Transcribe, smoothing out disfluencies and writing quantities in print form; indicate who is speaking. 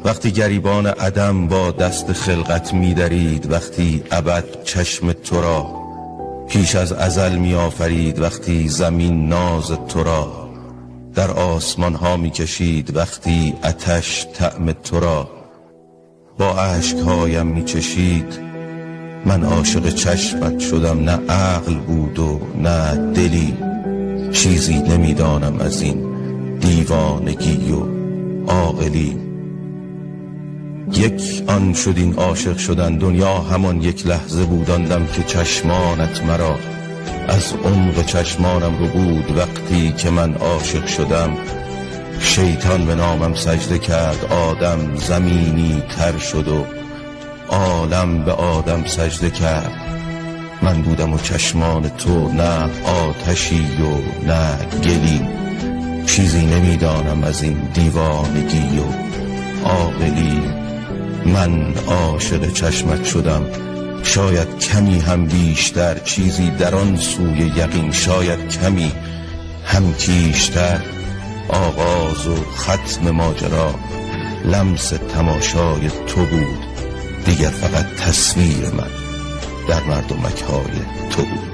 Speaker 1: وقتی گریبان عدم با دست خلقت می درید، وقتی ابد چشم تو را پیش از ازل می آفرید، وقتی زمین ناز تو را در آسمان ها می کشید، وقتی آتش طعم تو را با اشکهایم می چشید. من عاشق چشمت شدم، نه عقل بود و نه دلی، چیزی نمیدانم از این دیوانگی و عاقلی. یک آن شد این عاشق شدن، دنیا همان یک لحظه بود. آن دم که چشمانت مرا از عمق چشمانم رو بود. وقتی که من عاشق شدم شیطان به نامم سجده کرد، آدم زمینی تر شد و عالم به آدم سجده کرد. من بودم و چشمان تو نه آتشی و نه گلی، چیزی نمیدانم از این دیوانگی و عاقلی. من عاشق چشمت شدم، شاید کمی هم بیشتر، چیزی در آن سوی یقین شاید کمی هم کیشتر. آغاز و ختم ماجرا لمس تماشای تو بود، دیگر فقط تصویر من در مردمک های تو بود.